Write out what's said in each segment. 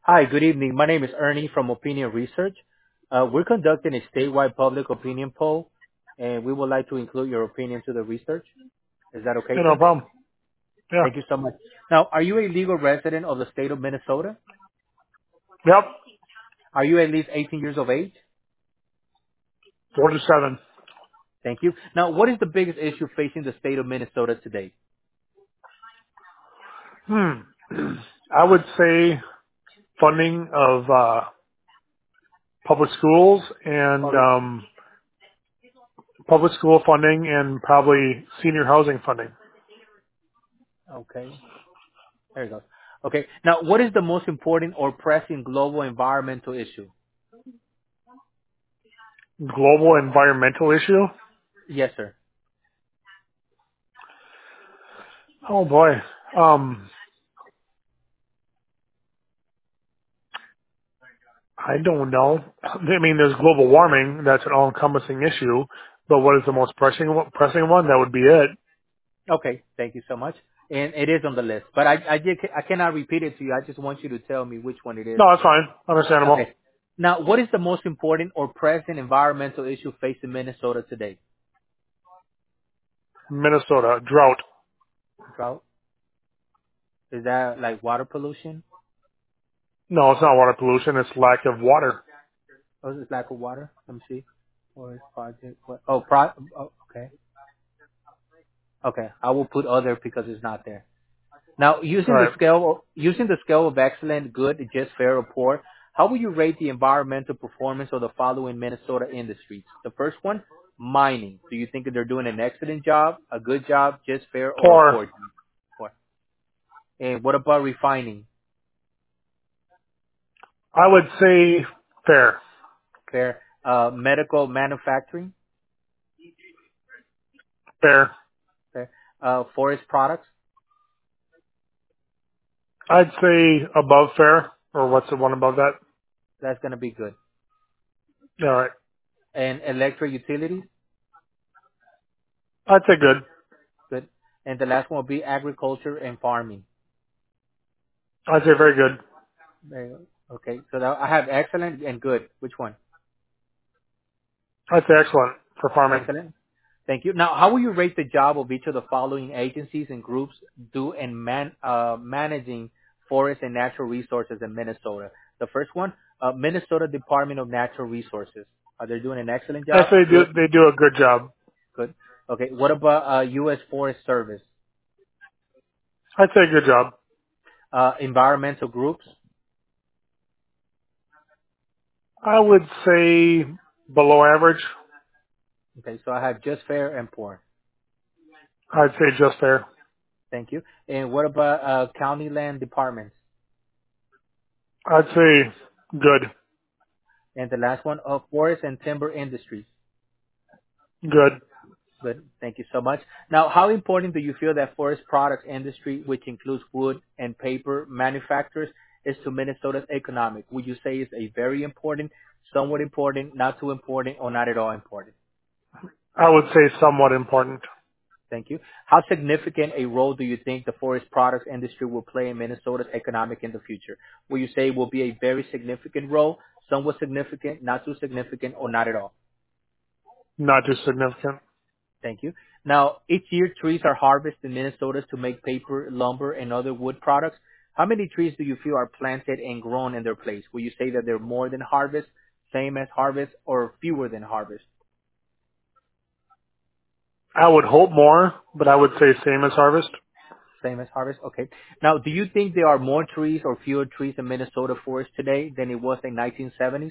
Hi, good evening. My name is Ernie from Opinion Research. We're conducting a statewide public opinion poll, and we would like to include your opinion to the research. Is that okay, Yeah, no sir? problem. Yeah. Thank you so much. Now, are you a legal resident of the state of Minnesota? Yep. Are you at least 18 years of age? 47. Thank you. Now, what is the biggest issue facing the state of Minnesota today? Hmm. I would say funding of public schools and Public. public school funding and probably senior housing funding. Okay, there you go. Okay, now, what is the most important or pressing global environmental issue? Global environmental issue. Yes, sir. Oh boy. Um, I don't know. I mean, there's global warming. That's an all-encompassing issue. But what is the most pressing one? That would be it. Okay, thank you so much. And it is on the list, but I cannot repeat it to you. I just want you to tell me which one it is. No, that's fine. Understandable. Okay. Now, what is the most important or present environmental issue facing Minnesota today? Minnesota drought. Drought? Is that like water pollution? No, it's not water pollution. It's lack of water. Or is it lack of water? Let me see. Or is project what? Oh, okay. Okay. I will put other because it's not there. Now, All right. using the scale of excellent, good, just, fair, or poor, how will you rate the environmental performance of the following Minnesota industries? The first one, mining. Do you think that they're doing an excellent job, a good job, just, fair, or a Poor. poor job? Poor. And what about refining? I would say fair. Fair. Medical manufacturing? Fair. Fair. Forest products? I'd say above fair, or what's the one above that? That's going to be good. All right. And electric utilities? I'd say good. Good. And the last one will be agriculture and farming. I'd say very good. There you go. Okay. So now I have excellent and good. Which one? I'd say excellent for farming. Excellent. Thank you. Now, how will you rate the job of each of the following agencies and groups do in managing forests and natural resources in Minnesota? The first one, Minnesota Department of Natural Resources. Are they doing an excellent I'd job? say Good. they do a good job. Good. Okay. What about U.S. Forest Service? I'd say good job. Environmental groups? I would say below average. Okay. So I have just fair and poor. I'd say just fair. Thank you. And what about county land departments? I'd say good. And the last one, forest and timber industries. Good. Good. Thank you so much. Now, how important do you feel that forest products industry, which includes wood and paper manufacturers, is to Minnesota's economic? Would you say it's a very important, somewhat important, not too important, or not at all important? I would say somewhat important. Thank you. How significant a role do you think the forest products industry will play in Minnesota's economic in the future? Will you say it will be a very significant role, somewhat significant, not too significant, or not at all? Not too significant. Thank you. Now, each year trees are harvested in Minnesota to make paper, lumber, and other wood products. How many trees do you feel are planted and grown in their place? Will you say that they're more than harvest, same as harvest, or fewer than harvest? I would hope more, but I would say same as harvest. Same as harvest? Okay. Now, do you think there are more trees or fewer trees in Minnesota forest today than it was in 1970s?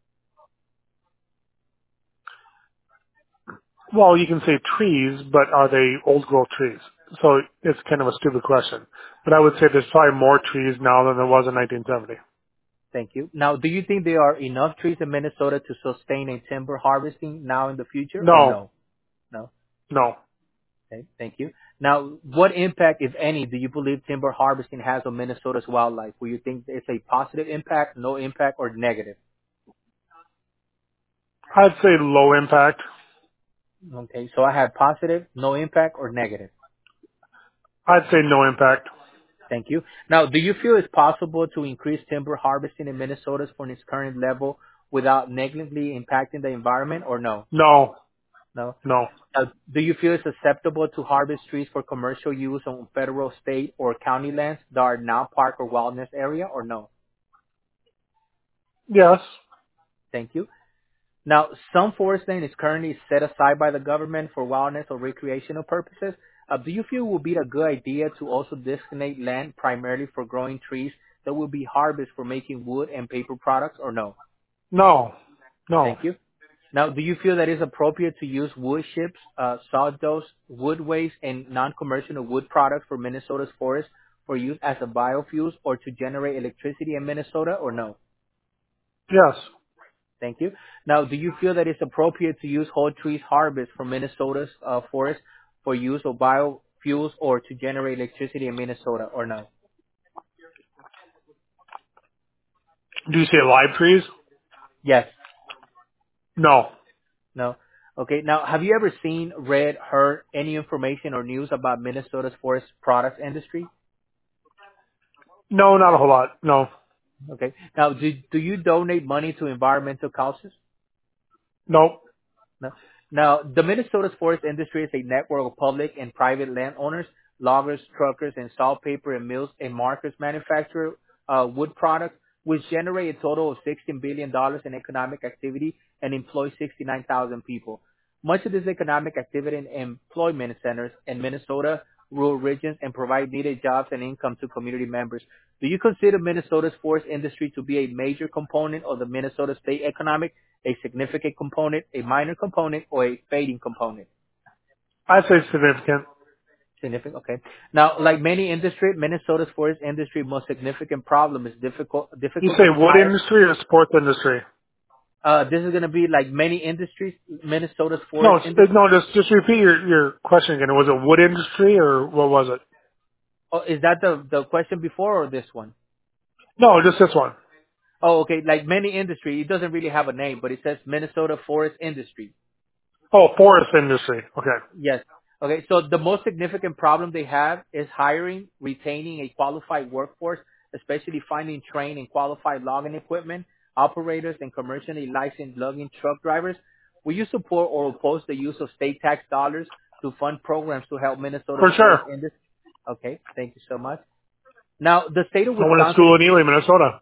Well, you can say trees, but are they old growth trees? So it's kind of a stupid question. But I would say there's probably more trees now than there was in 1970. Thank you. Now, do you think there are enough trees in Minnesota to sustain a timber harvesting now in the future or No, no? No? no. Okay, thank you. Now, what impact, if any, do you believe timber harvesting has on Minnesota's wildlife? Will you think it's a positive impact, no impact, or negative? I'd say low impact. Okay, so I have positive, no impact, or negative. I'd say no impact. Thank you. Now, do you feel it's possible to increase timber harvesting in Minnesota from its current level without negatively impacting the environment, or no? No, No. no. Do you feel it's acceptable to harvest trees for commercial use on federal, state, or county lands that are now park or wilderness area, or no? Yes. Thank you. Now, some forest land is currently set aside by the government for wilderness or recreational purposes. Do you feel it would be a good idea to also designate land primarily for growing trees that will be harvested for making wood and paper products, or no? No. No. Thank you. Now, do you feel that it's appropriate to use wood chips, sawdust, wood waste, and non-commercial wood products for Minnesota's forests for use as a biofuels or to generate electricity in Minnesota, or no? Yes. Thank you. Now, do you feel that it's appropriate to use whole trees harvest from Minnesota's forest for use of biofuels or to generate electricity in Minnesota, or no? Do you say live trees? Yes. No. No. Okay. Now, have you ever seen, read, heard any information or news about Minnesota's forest products industry? No, not a whole lot. No. Okay. Now, do you donate money to environmental causes? Nope. No. Now, the Minnesota's forest industry is a network of public and private landowners, loggers, truckers, and salt paper and mills and markers manufacture wood products, which generate a total of $16 billion in economic activity and employ 69,000 people. Much of this economic activity and employment centers in Minnesota, rural regions, and provide needed jobs and income to community members. Do you consider Minnesota's forest industry to be a major component of the Minnesota state economic, a significant component, a minor component, or a fading component? I'd say significant. Significant. Okay. Now, like many industry, Minnesota's forest industry most significant problem is You say difficulty wood hire. industry or sports industry? This is going to be like many industries, Minnesota's No, forest industry. no, just repeat your question again. Was it wood industry or what was it? Oh, is that the question before or this one? No, just this one. Oh, okay. Like many industry, it doesn't really have a name, but it says Minnesota forest industry. Oh, forest industry. Okay. Yes. Okay. So the most significant problem they have is hiring, retaining a qualified workforce, especially finding trained and qualified logging equipment, operators, and commercially licensed logging truck drivers. Will you support or oppose the use of state tax dollars to fund programs to help Minnesota's For forest sure. industry? Okay. Thank you so much. Now, the state of I went to Wisconsin school is in Ely, Minnesota.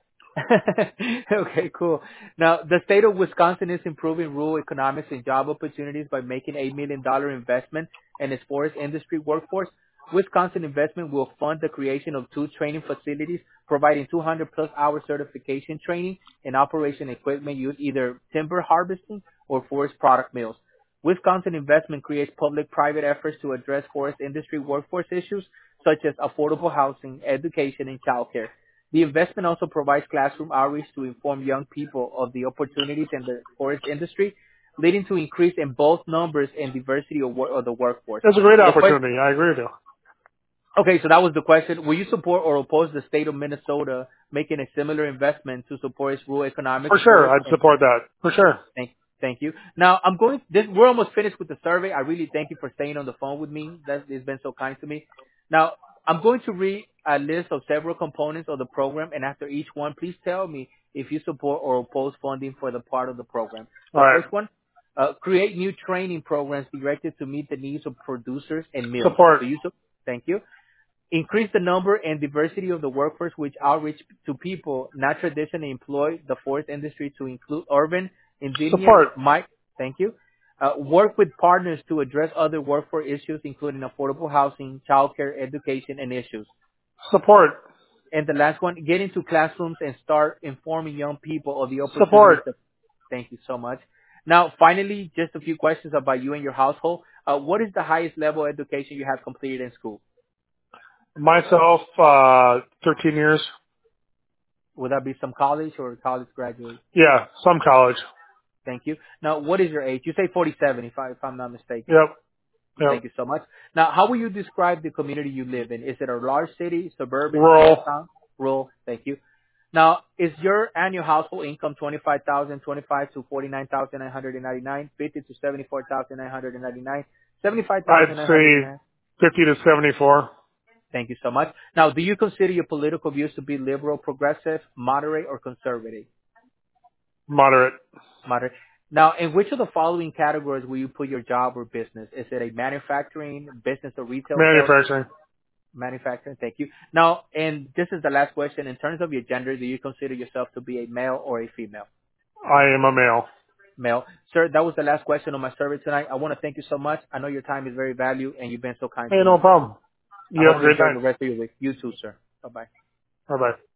okay, cool. Now, the state of Wisconsin is improving rural economics and job opportunities by making $8 million investment in its forest industry workforce. Wisconsin investment will fund the creation of 2 training facilities, providing 200 plus hour certification training and operation equipment used either timber harvesting or forest product mills. Wisconsin investment creates public-private efforts to address forest industry workforce issues such as affordable housing, education, and childcare. The investment also provides classroom outreach to inform young people of the opportunities in the forest industry, leading to increase in both numbers and diversity of the workforce. It's a great The question, opportunity. I agree with you. okay, so that was the question. Will you support or oppose the state of Minnesota making a similar investment to support its rural economic For sure. forest I'd and support that. For sure. Thank you. Now we're almost finished with the survey. I really thank you for staying on the phone with me. It's been so kind to me. Now I'm going to read a list of several components of the program, and after each one, please tell me if you support or oppose funding for the part of the program. All The right. first one, create new training programs directed to meet the needs of producers and mills. Support. Thank you. Increase the number and diversity of the workforce which outreach to people not traditionally employed the forest industry to include urban, indigenous, Support. thank you. Work with partners to address other workforce issues, including affordable housing, childcare, education, and issues. Support. And the last one, get into classrooms and start informing young people of the opportunities. Support. Thank you so much. Now, finally, just a few questions about you and your household. What is the highest level of education you have completed in school? Myself, 13 years. Would that be some college or college graduate? Yeah, some college. Thank you. Now, what is your age? You say 47, if I'm not mistaken. Yep. Yep. Thank you so much. Now, how will you describe the community you live in? Is it a large city, suburban, small Rural. town, rural? Thank you. Now, is your annual household income 25 to 49,999, 50 to 74,999, I'd 75,999? say 50 to 74. Thank you so much. Now, do you consider your political views to be liberal, progressive, moderate, or conservative? Moderate. Moderate. Now, in which of the following categories will you put your job or business? Is it a manufacturing, business or retail sales? Manufacturing. Manufacturing. Thank you. Now, and this is the last question. In terms of your gender, do you consider yourself to be a male or a female? I am a male. Male. Sir, that was the last question on my survey tonight. I want to thank you so much. I know your time is very valuable, and you've been so kind Hey, to no me. problem. I You hope have a you great enjoy night. the rest of your week. You too, sir. Bye-bye. Bye bye.